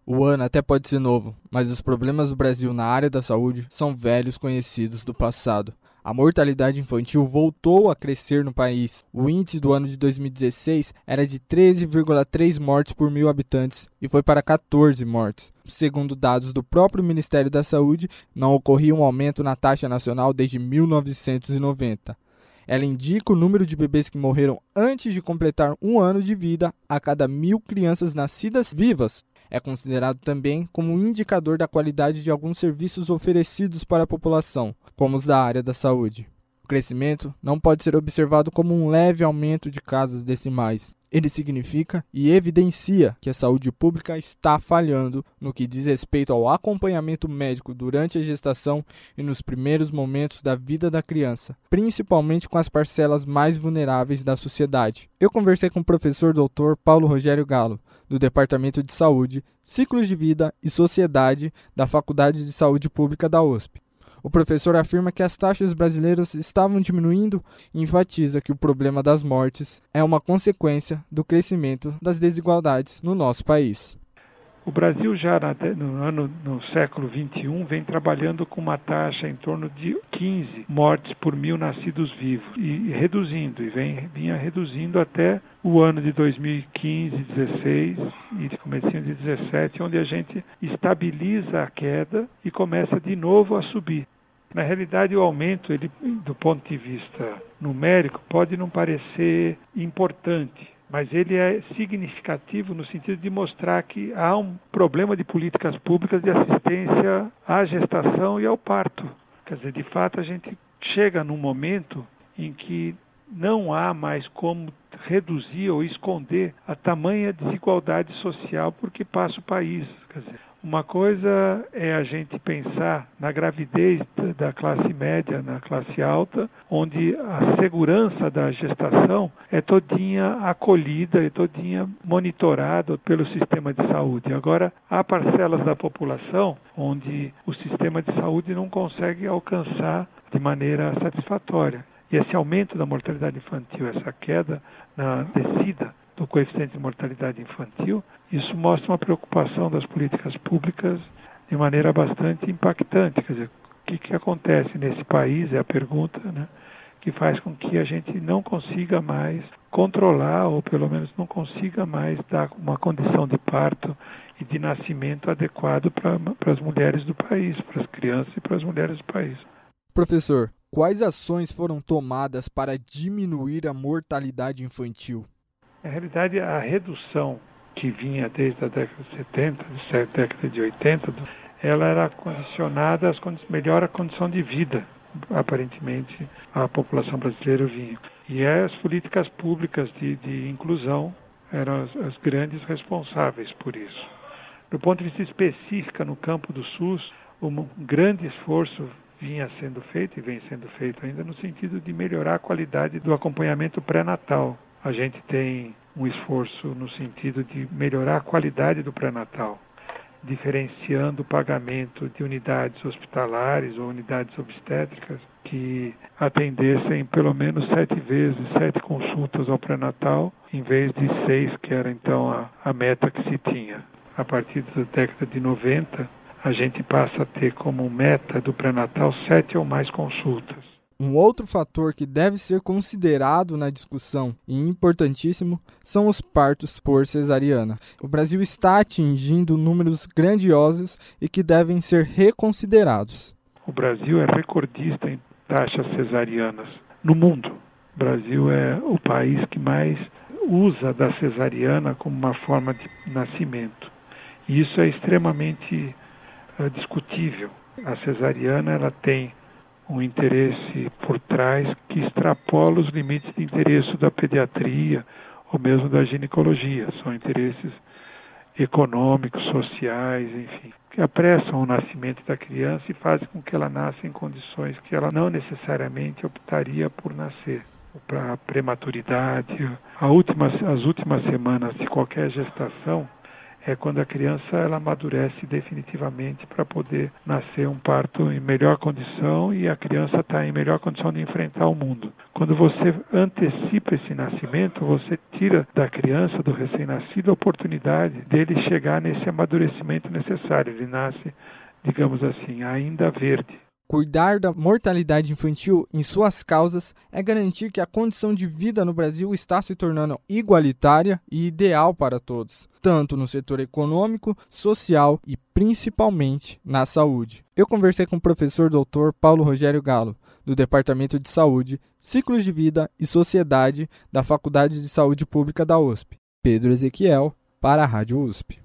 O ano até pode ser novo, mas os problemas do Brasil na área da saúde são velhos conhecidos do passado. A mortalidade infantil voltou a crescer no país. O índice do ano de 2016 era de 13,3 mortes por 1.000 habitantes e foi para 14 mortes. Segundo dados do próprio Ministério da Saúde, não ocorria um aumento na taxa nacional desde 1990. Ela indica o número de bebês que morreram antes de completar um ano de vida a cada 1.000 crianças nascidas vivas. É considerado também como um indicador da qualidade de alguns serviços oferecidos para a população, como os da área da saúde. O crescimento não pode ser observado como um leve aumento de casos decimais. Ele significa e evidencia que a saúde pública está falhando no que diz respeito ao acompanhamento médico durante a gestação e nos primeiros momentos da vida da criança, principalmente com as parcelas mais vulneráveis da sociedade. Eu conversei com o professor Dr. Paulo Rogério Galo, do Departamento de Saúde, Ciclos de Vida e Sociedade da Faculdade de Saúde Pública da USP. O professor afirma que as taxas brasileiras estavam diminuindo e enfatiza que o problema das mortes é uma consequência do crescimento das desigualdades no nosso país. O Brasil já no século XXI vem trabalhando com uma taxa em torno de 15 mortes por 1.000 nascidos vivos e vinha reduzindo até o ano de 2015, 16 e de comecinho de 17, onde a gente estabiliza a queda e começa de novo a subir. Na realidade, o aumento, do ponto de vista numérico, pode não parecer importante, mas ele é significativo no sentido de mostrar que há um problema de políticas públicas de assistência à gestação e ao parto. Quer dizer, de fato, a gente chega num momento em que não há mais como reduzir ou esconder a tamanha desigualdade social por que passa o país. Quer dizer, uma coisa é a gente pensar na gravidez da classe média, na classe alta, onde a segurança da gestação é todinha acolhida e todinha monitorada pelo sistema de saúde. Agora, há parcelas da população onde o sistema de saúde não consegue alcançar de maneira satisfatória. E esse aumento da mortalidade infantil, essa queda na descida do coeficiente de mortalidade infantil, isso mostra uma preocupação das políticas públicas de maneira bastante impactante. Quer dizer, o que acontece nesse país, é a pergunta, né, que faz com que a gente não consiga mais controlar, ou pelo menos não consiga mais dar uma condição de parto e de nascimento adequado para as mulheres do país, para as crianças e para as mulheres do país. Professor, quais ações foram tomadas para diminuir a mortalidade infantil? Na realidade, a redução que vinha desde a década de 70, década de 80, ela era condicionada às melhor a condição de vida, aparentemente, a população brasileira vinha. E as políticas públicas de inclusão eram as grandes responsáveis por isso. Do ponto de vista específico, no campo do SUS, um grande esforço vinha sendo feito e vem sendo feito ainda no sentido de melhorar a qualidade do acompanhamento pré-natal. A gente tem um esforço no sentido de melhorar a qualidade do pré-natal, diferenciando o pagamento de unidades hospitalares ou unidades obstétricas que atendessem pelo menos 7 consultas ao pré-natal, em vez de 6, que era então a meta que se tinha. A partir da década de 90, a gente passa a ter como meta do pré-natal 7 ou mais consultas. Um outro fator que deve ser considerado na discussão e importantíssimo são os partos por cesariana. O Brasil está atingindo números grandiosos e que devem ser reconsiderados. O Brasil é recordista em taxas cesarianas no mundo. O Brasil é o país que mais usa da cesariana como uma forma de nascimento. E isso é extremamente discutível. A cesariana ela tem um interesse por trás que extrapola os limites de interesse da pediatria ou mesmo da ginecologia. São interesses econômicos, sociais, enfim, que apressam o nascimento da criança e fazem com que ela nasça em condições que ela não necessariamente optaria por nascer. Para a prematuridade, as últimas semanas de qualquer gestação é quando a criança ela amadurece definitivamente para poder nascer um parto em melhor condição e a criança está em melhor condição de enfrentar o mundo. Quando você antecipa esse nascimento, você tira da criança, do recém-nascido, a oportunidade dele chegar nesse amadurecimento necessário. Ele nasce, digamos assim, ainda verde. Cuidar da mortalidade infantil em suas causas é garantir que a condição de vida no Brasil está se tornando igualitária e ideal para todos, tanto no setor econômico, social e principalmente na saúde. Eu conversei com o professor Dr. Paulo Rogério Galo, do Departamento de Saúde, Ciclos de Vida e Sociedade da Faculdade de Saúde Pública da USP. Pedro Ezequiel, para a Rádio USP.